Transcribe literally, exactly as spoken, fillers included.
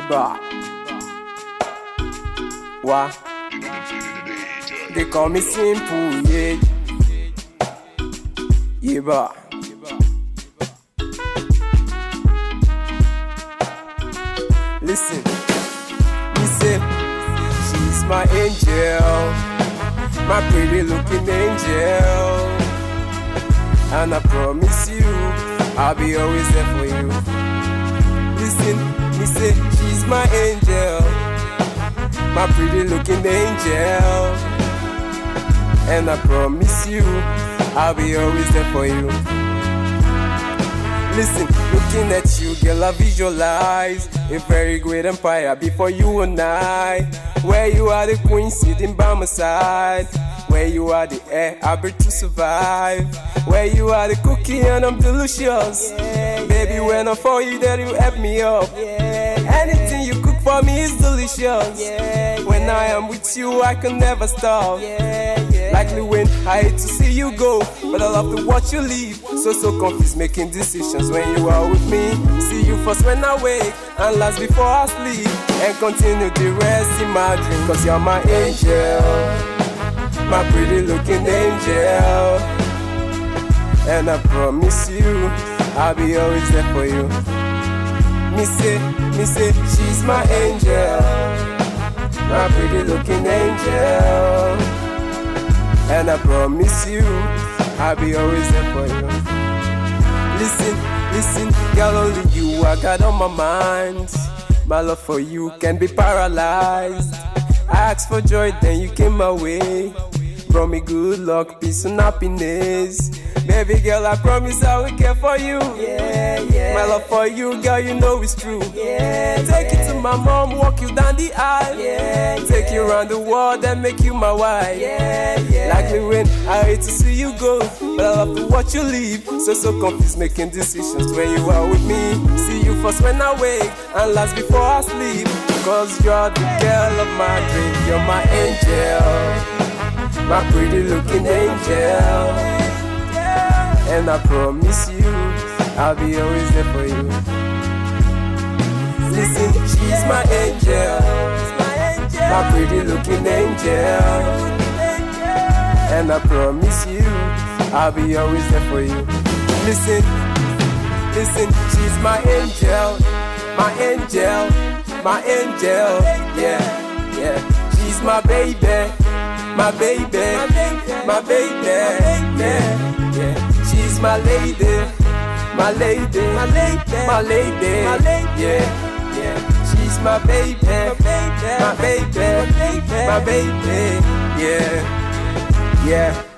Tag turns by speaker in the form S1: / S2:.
S1: Yeba. Wah. They call me simple, yeah. Yeba. Listen, me say, she's my angel, my pretty looking angel. And I promise you, I'll be always there for you. Listen, me say, she's my angel, my pretty looking angel. And I promise you, I'll be always there for you. Listen, looking at you, girl, I visualize a very great empire before you and I. Where you are the queen sitting by my side, where you are the air I breathe to survive, where you are the cookie and I'm delicious. Yeah, baby, yeah. When I fall you there, you help me up. Yeah, anything you cook for me is delicious. Yeah, when yeah. I am with you, I can never stop. Yeah, yeah. Likely when I hate to see you go, but I love to watch you leave. So so confused making decisions when you are with me. See you first when I wake, and last before I sleep, and continue the rest in my dream. Cause you're my angel, my pretty looking angel. And I promise you, I'll be always there for you. Me say, me say, she's my angel, my pretty looking angel. And I promise you, I'll be always there for you. Listen, listen, girl, only you I got on my mind. My love for you can be paralyzed. I asked for joy, then you came my way. Brought me good luck, peace and happiness. Baby girl, I promise I will care for you. Yeah, yeah. My love for you, girl, you know it's true. Yeah, take yeah. it to my mom, walk you down the aisle. Yeah, take yeah. you around the world and make you my wife. Yeah, yeah. Likely when I hate to see you go, but I love to watch you leave. So so confused making decisions when you are with me. See you first when I wake, and last before I sleep. Cause you're the girl of my dream, you're my angel, my pretty looking angel. And I promise you, I'll be always there for you. Listen, she's my angel, my pretty looking angel. And I promise you, I'll be always there for you. Listen, listen, she's my angel, my angel, my angel. Yeah, yeah, she's my baby, my baby, my baby. Yeah, yeah. She's my lady, my lady, my lady, my lady, my lady. Yeah, yeah. She's my baby, my baby, my baby, my baby. Yeah, yeah.